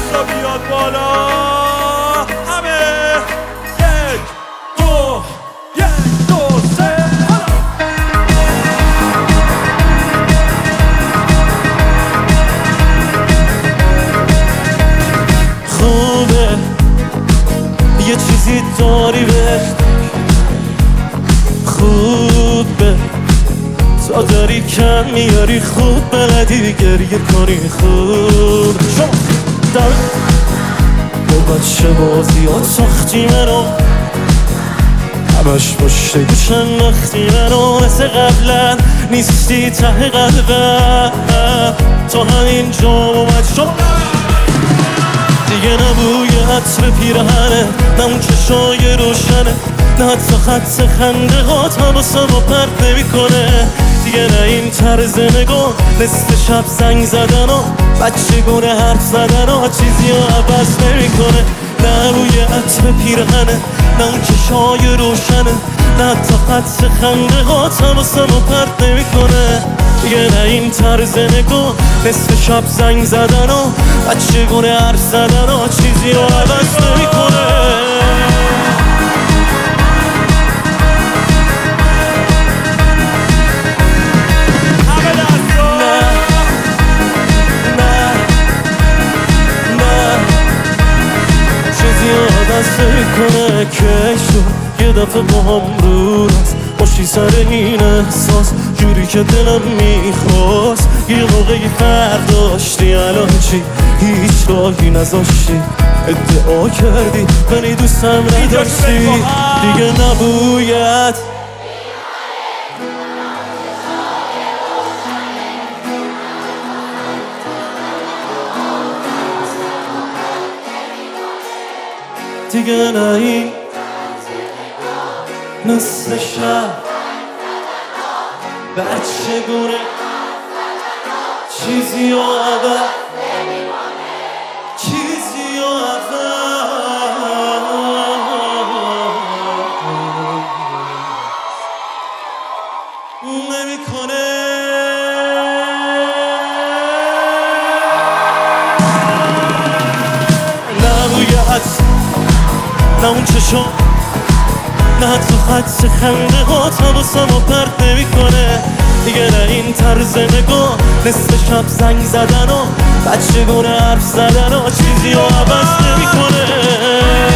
دستا بیاد بالا همه. یک دو سه خوبه یه چیزی داری بهش، خوبه تا داری کم میاری، خوب بلدی گریه کنی، خوب شما در با بچه بازیات ساختی منو، همش پشت گوشم وقتی منو، مثل قبلا نیستی ته قلبم، تا همین جا اومد شما دیگه نه بوی عطر پیرهنه، نه اون چشای روشنه، نه حتی خط خنده هات حواسمو پرت نمیکنه، دیگه نه این طرز نگاه نصف شب زنگ زدن و بچگونه حرف زدن و چیزی رو عوض نمیکنه، نه بوی عطر پیرهنه، نه اون چشای روشنه، نه حتی خط خنده هات حواسمو پرت نمیکنه، دیگه نه این طرز نگاه نصف شب زنگ زدن و بچگونه حرف زدن و چیزی رو عوض نمیکنه. کنه که شد یه دفعه با هم رو راست باشی سر این احساس جوری که دلم میخواست، یه موقعی فرداشتی الان چی هیچ راهی نذاشتی، ادعا کردی ولی دوستم نداشتی، دیگه نبوید دیگه نه این نصف شب بچگونه چیزی رو عوض چیزی رو عوض نمیکنه. نه اون چشم، نه حتی خط خنده هات حواسمو پرت نمیکنه، دیگه نه این طرز نگاه نصف شب زنگ زدن و بچگونه حرف زدن و چیزی رو عوض نمیکنه.